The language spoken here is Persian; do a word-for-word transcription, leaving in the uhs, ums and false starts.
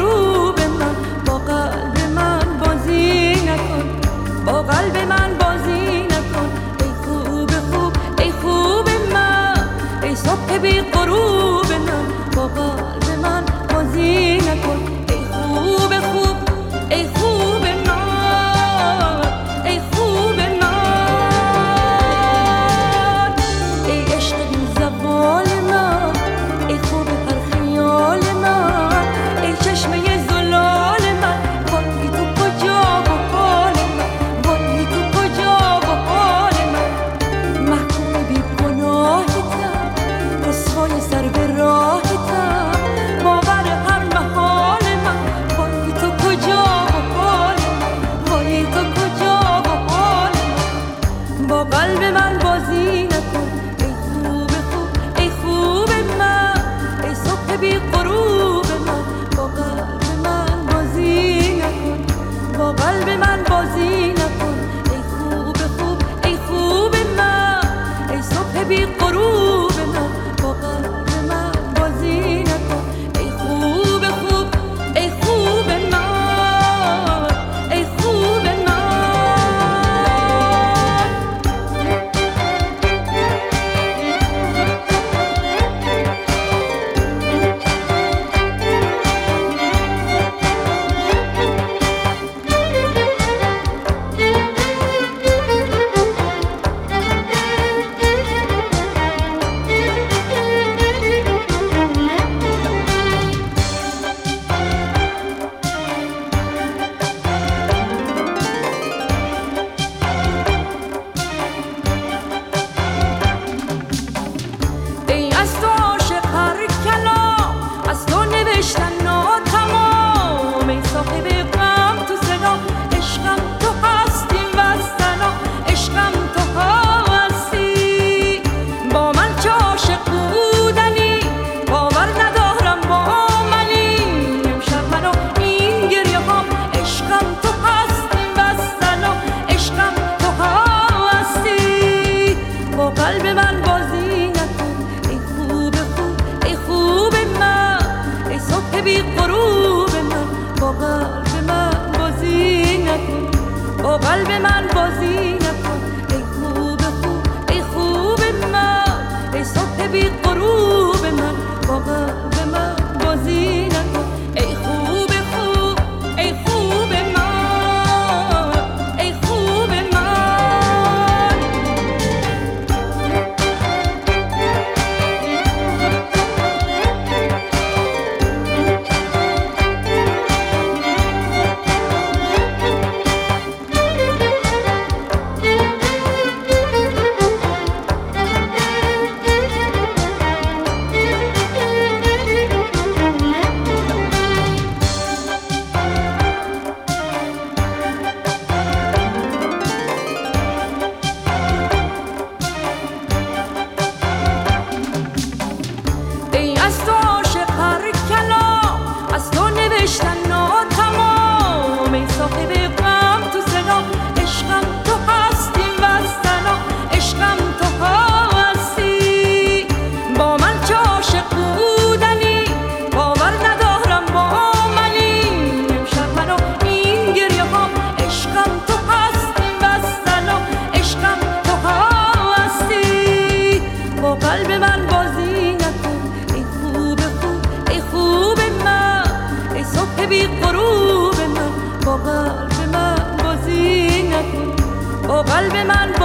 غروب من، با قلب من بازی نکن، با قلب من بازی نکن. ای خوب خوب ای خوب من، ای صبح بی غروب من، با قلب من بازی نکن. ای خوب خوب ای خوب من، ای خوب من، ای عشق بی زوال من، ای خوب هر خیال من، ای چشمه زلال من. وای تو کجا و حال من، وای تو کجا و حال من. محکوم بی گناهتم، رسوای سر به راهتم، باور هر محال من. وای تو کجا و حال من، وای تو کجا و حال من. با قلب من بازی نکن، ای خوب خوب ای خوب من، ای صبح بی غروب من، با قلب من بازی نکن، با قلب من بازی نکن. ای خوب خوب ای خوب من، ای صبح بی غروب من، با قلب من بازی نکن. ای خوب خوب ای خوب من، ای خوب من. ای از تو عاشق هر کلام، از تو نوشتن ناتمام. ای صاحب غم تو سلام، عشقم تو هستی وستنا، عشقم تو هستی. با من چه عاشق بودنی، باور ندارم با منی. امشب منو این گریه هام، عشقم تو هستی وستنا، عشقم تو هستی. با قلب من بازی نکن، ای خوب خوب ای خوب من، ای صبح بی غروب من، با قلب من بازی نکن، با قلب من بازی نکن. ای خوب خوب ای خوب من، ای صبح بی غروب من، با قلب من بازی نکن. ای خوب خوب ای خوب من، ای خوب من. ای از تو عاشق هر کلام، از تو نوشتن ناتمام. ای صاحب غم تو سلام، عشقم تو هستی وستنا، عشقم تو هستی. با من چه عاشق بودنی، باور ندارم با منی. امشب منو این گریه هام، عشقم تو هستی وستنا، عشقم تو هستی. با قلب من بازی نکن، ای خوب خوب ای خوب من، ای صبح بی غروب من، با قلب من بازی نکن، با قلب من